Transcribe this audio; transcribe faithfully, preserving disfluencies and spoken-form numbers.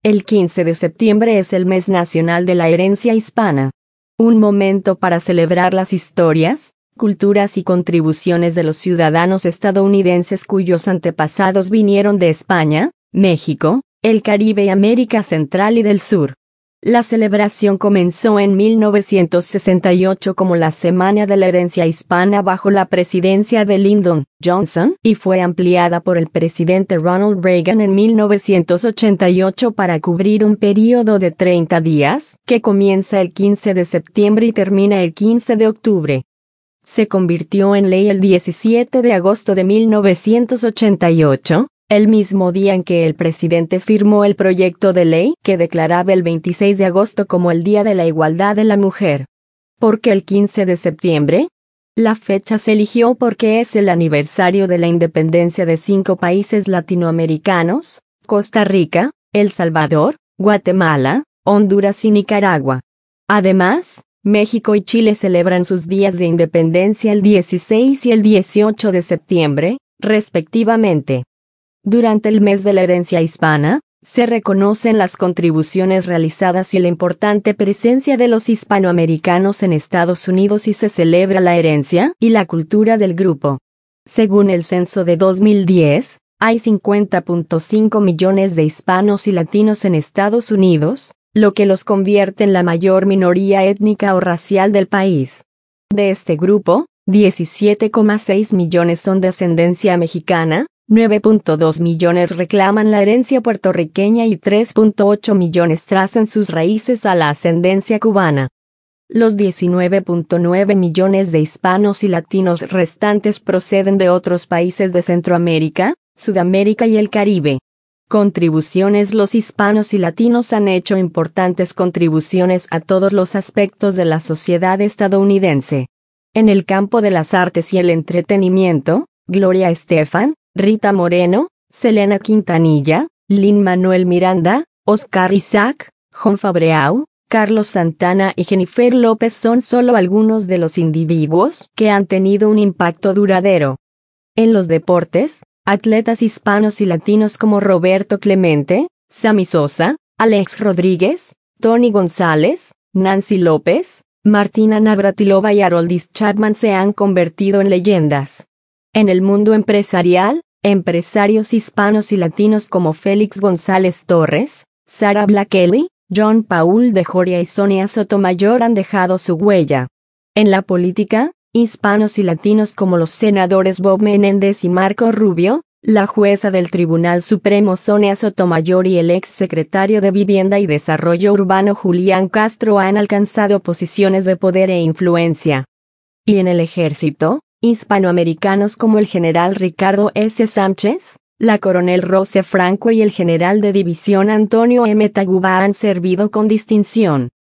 El quince de septiembre es el mes nacional de la herencia hispana. Un momento para celebrar las historias, culturas y contribuciones de los ciudadanos estadounidenses cuyos antepasados vinieron de España, México, el Caribe y América Central y del Sur. La celebración comenzó en mil novecientos sesenta y ocho como la Semana de la Herencia Hispana bajo la presidencia de Lyndon Johnson y fue ampliada por el presidente Ronald Reagan en mil novecientos ochenta y ocho para cubrir un período de treinta días que comienza el quince de septiembre y termina el quince de octubre. Se convirtió en ley el diecisiete de agosto de mil novecientos ochenta y ocho, el mismo día en que el presidente firmó el proyecto de ley que declaraba el veintiséis de agosto como el Día de la Igualdad de la Mujer. ¿Por qué el quince de septiembre? La fecha se eligió porque es el aniversario de la independencia de cinco países latinoamericanos: Costa Rica, El Salvador, Guatemala, Honduras y Nicaragua. Además, México y Chile celebran sus días de independencia el dieciséis y el dieciocho de septiembre, respectivamente. Durante el mes de la herencia hispana, se reconocen las contribuciones realizadas y la importante presencia de los hispanoamericanos en Estados Unidos y se celebra la herencia y la cultura del grupo. Según el censo de dos mil diez, hay cincuenta punto cinco millones de hispanos y latinos en Estados Unidos, lo que los convierte en la mayor minoría étnica o racial del país. De este grupo, diecisiete coma seis millones son de ascendencia mexicana, nueve punto dos millones reclaman la herencia puertorriqueña y tres punto ocho millones trazan sus raíces a la ascendencia cubana. Los diecinueve punto nueve millones de hispanos y latinos restantes proceden de otros países de Centroamérica, Sudamérica y el Caribe. Contribuciones. Los hispanos y latinos han hecho importantes contribuciones a todos los aspectos de la sociedad estadounidense. En el campo de las artes y el entretenimiento, Gloria Estefan, Rita Moreno, Selena Quintanilla, Lin-Manuel Miranda, Oscar Isaac, Jon Favreau, Carlos Santana y Jennifer López son solo algunos de los individuos que han tenido un impacto duradero. En los deportes, atletas hispanos y latinos como Roberto Clemente, Sammy Sosa, Alex Rodríguez, Tony González, Nancy López, Martina Navratilova y Aroldis Chapman se han convertido en leyendas. En el mundo empresarial, empresarios hispanos y latinos como Félix González Torres, Sarah Blakely, John Paul de Joria y Sonia Sotomayor han dejado su huella. En la política, hispanos y latinos como los senadores Bob Menéndez y Marco Rubio, la jueza del Tribunal Supremo Sonia Sotomayor y el ex secretario de Vivienda y Desarrollo Urbano Julián Castro han alcanzado posiciones de poder e influencia. Y en el ejército, hispanoamericanos como el general Ricardo S. Sánchez, la coronel Rose Franco y el general de división Antonio M. Taguba han servido con distinción.